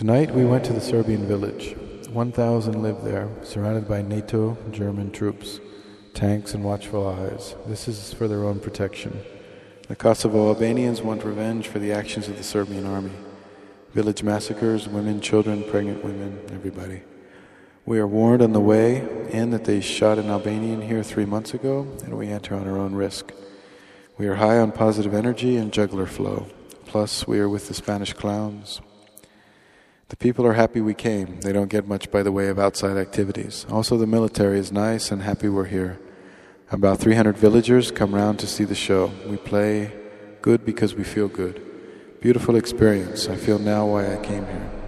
Tonight we went to the Serbian village. 1,000 live there, surrounded by NATO German troops, tanks and watchful eyes. This is for their own protection. The Kosovo Albanians want revenge for the actions of the Serbian army. Village massacres, women, children, pregnant women, everybody. We are warned on the way in that they shot an Albanian here 3 months ago, and we enter on our own risk. We are high on positive energy and juggler flow. Plus, we are with the Spanish clowns. The people are happy we came. They don't get much by the way of outside activities. Also, the military is nice and happy we're here. About 300 villagers come round to see the show. We play good because we feel good. Beautiful experience. I feel now why I came here.